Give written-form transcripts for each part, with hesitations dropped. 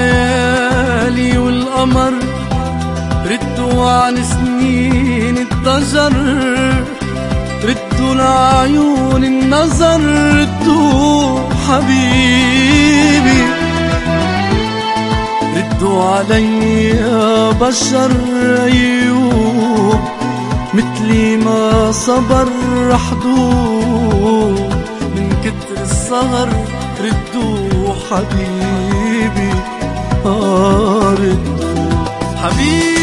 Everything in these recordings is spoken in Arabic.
الليالي والقمر ردوا عن سنين الضجر، ردوا لعيون النظر، ردوا حبيبي، ردوا علي يا بشر أيوب مثلي ما صبر رحدوا من كتر السهر، ردوا حبيبي ردوا حبيبي.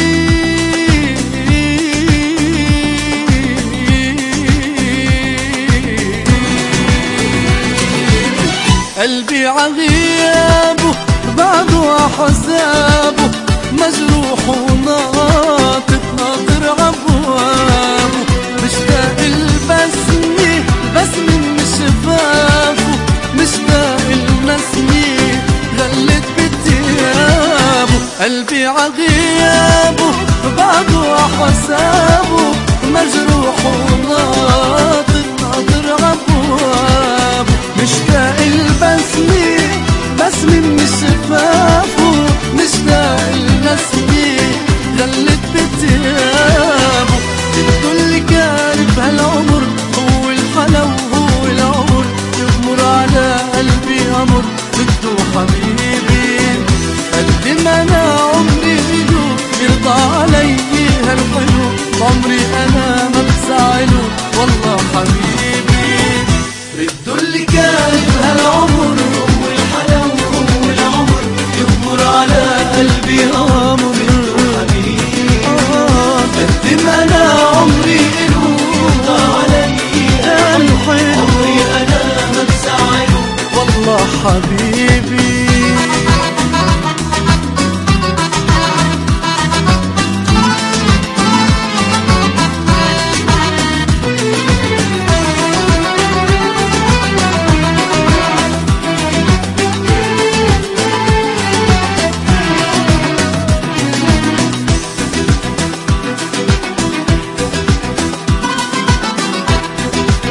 قلبي عغيابه بعده حسابه مجروح وناطط ناطر عبوابه، مشتاق البسمة بسمة من شفافه، مشتاق النسمة غلت بتيابه. قلبي عغيابه بعده حسابه مجروح وناطط ناطر عبوابه، مشتاق البسمة بسمة من شفافه، مشتاق النسمة غلت بتيابه. جبتوا اللي كان بهالعمر هو الحلا وهو العمر، يغمر على قلبي أمر بده حبيبي. قد ما أنا عمري له يرضى علي هالحلو، عمري أنا ما بزعله والله حبيبي. ردوا اللي كان بهالعمر هو الحلا وهو العمر، يغمر على قلبي أمر حبيبي. قد ما أنا عمري له يرضى علي هالحلو، عمري أنا ما بزعله والله حبيبي.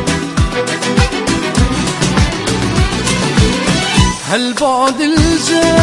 هالبعد الجاي